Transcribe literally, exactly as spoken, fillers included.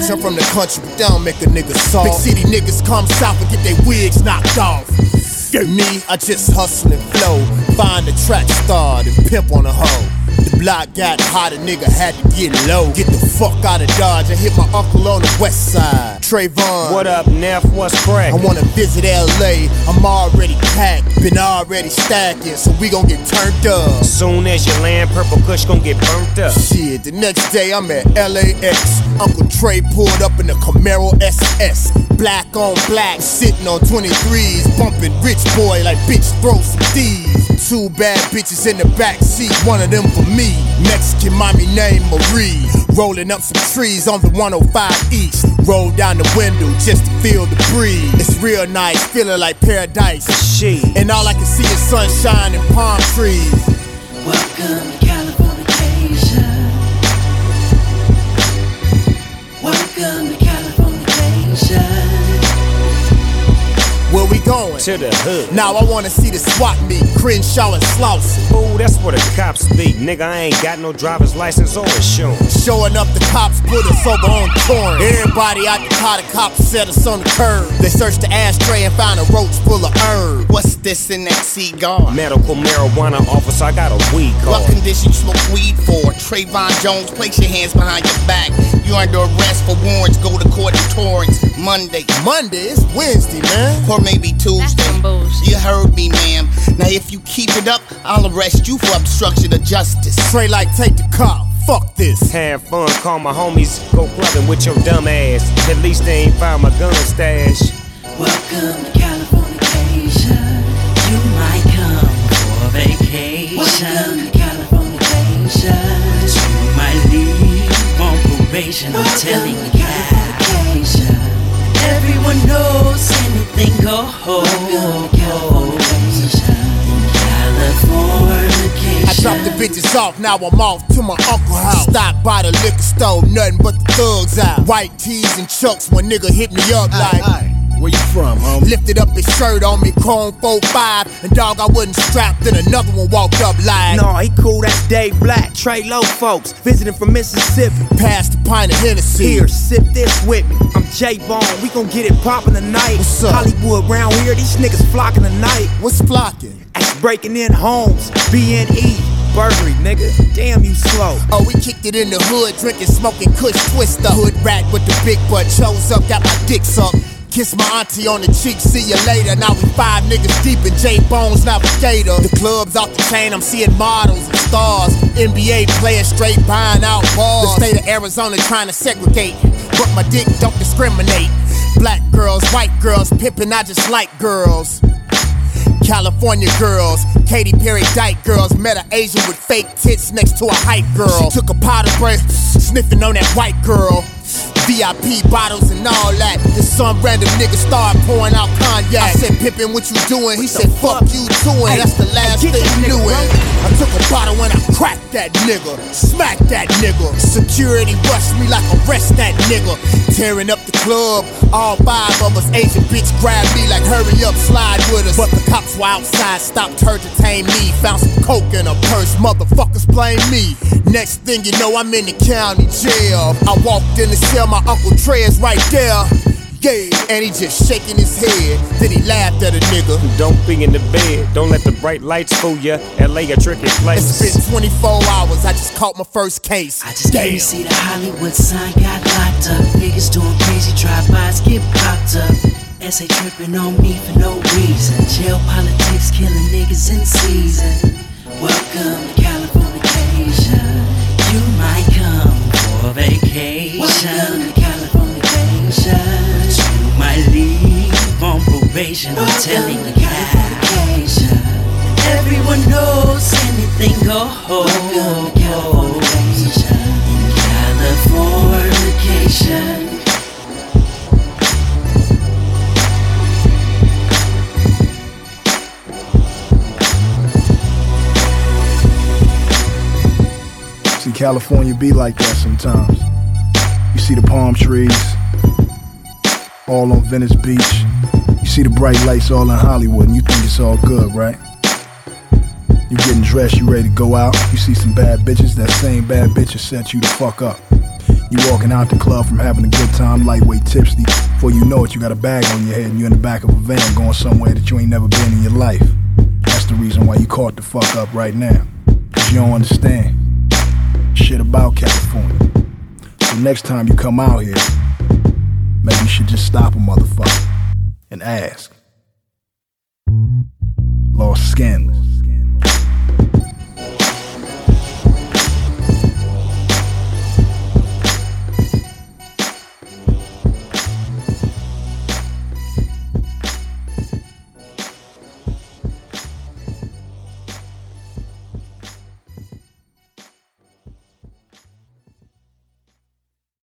bitch, I'm from the country, but they don't make a nigga soft. Big city niggas come south and get their wigs knocked off. Me, I just hustle and flow. Find the track star and pimp on a hoe. The block got hot, a nigga had to get low. Get the fuck out of Dodge, I hit my uncle on the west side. Trayvon, what up, Neff? What's crack? I wanna visit L A, I'm already packed. Been already stacking, so we gon' get turned up. Soon as you land, Purple Kush gon' get burnt up. Shit, the next day I'm at L A X. Uncle Trey pulled up in the Camaro S S. Black on black, sitting on twenty-threes. Bumping Rich Boy like bitch throw some D's. Two bad bitches in the back seat, one of them for me. Mexican mommy named Marie. Rolling up some trees on the one oh five East. Roll down the window just to feel the breeze. It's real nice, feeling like paradise. Shit. And all I can see is sunshine and palm trees. Welcome to Californication. Welcome to Californication. Where we going? To the hood. Now I wanna see the SWAT meet, Crenshaw and Slauson. Ooh, that's where the cops be. Nigga, I ain't got no driver's license or insurance. Showing up, the cops put us over on torrent. Everybody out the car, the cops set us on the curb. They searched the ashtray and found a roach full of herb. What's this in that cigar? Medical marijuana officer, I got a weed card. What condition you smoke weed for? Trayvon Jones, place your hands behind your back. You under arrest for warrants, go to court in Torrance. Monday. Monday? It's Wednesday, man. Or maybe Tuesday. You heard me, ma'am. Now if you keep it up, I'll arrest you for obstruction of justice. Trey like, take the car. Fuck this. Have fun, call my homies, go clubbing with your dumb ass. At least they ain't found my gun stash. Welcome to Californication. You might come for vacation. Welcome to Californication. You might leave on probation. I'm telling you, Californication. Everyone knows anything goes. Welcome to Californication. Californication. I dropped the bitches off, now I'm off to my uncle's house. Stopped by the liquor store, nothing but the thugs out. White tees and chucks, when nigga hit me up like, aye. Where you from, homie? Lifted up his shirt on me, chrome four five, and dog, I wasn't strapped, then another one walked up like, no, he cool, that's Dave Black, Trey Low folks, visiting from Mississippi. Passed the pint of Hennessy. Here, sip this with me. I'm J-Bone, we gon' get it poppin' tonight. What's up? Hollywood round here, these niggas flocking tonight. What's flocking? That's breaking in homes, B N E. Burglary, nigga. Damn, you slow. Oh, we kicked it in the hood, drinking, smoking Kush Twister. Hood rat with the big butt, chose up, got my dick sucked. Kiss my auntie on the cheek, see you later. Now we five niggas deep in J-Bone's Navigator. The club's off the chain, I'm seeing models and stars. N B A players straight buying out bars. The state of Arizona trying to segregate, but my dick don't discriminate. Black girls, white girls, pimpin', I just like girls. California girls, Katy Perry dyke girls. Met an Asian with fake tits next to a hype girl. She took a pot of breath, sniffing on that white girl. V I P bottles and all that. And some random nigga started pouring out cognac. I said, Pippin, what you doing? He said, fuck you too, and that's the last thing you knew it. I took a bottle and I cracked that nigga, smacked that nigga. Security rushed me like arrest that nigga. Tearing up the club, all five of us. Asian bitch grabbed me like hurry up, slide with us. But the cops were outside, stopped to detain me. Found some coke in a purse, motherfuckers blame me. Next thing you know, I'm in the county jail. I walked in the cell, my Uncle Trey is right there. Yeah, and he just shaking his head. Then he laughed at a nigga. Don't be in the bed, don't let the bright lights fool ya. L A a tricky place. It's been twenty-four hours, I just caught my first case. I just came to see the Hollywood sign got locked up. Niggas doing crazy drive-bys get popped up. S A tripping on me for no reason. Jail politics killing niggas in season. Welcome to Californication. You might come for vacation. Welcome to Californication. You might leave on probation. I'm telling you, Californication. Everyone knows anything goes. Welcome to Californication. Californication. See, California be like that sometimes. You see the palm trees, all on Venice Beach. You see the bright lights all in Hollywood, and you think it's all good, right? You getting dressed, you ready to go out. You see some bad bitches, that same bad bitches set you the fuck up. You walking out the club from having a good time, lightweight tipsy. Before you know it, you got a bag on your head and you're in the back of a van going somewhere that you ain't never been in your life. That's the reason why you caught the fuck up right now. Cause you don't understand shit about California. So next time you come out here, maybe you should just stop a motherfucker and ask. Los Scandalous.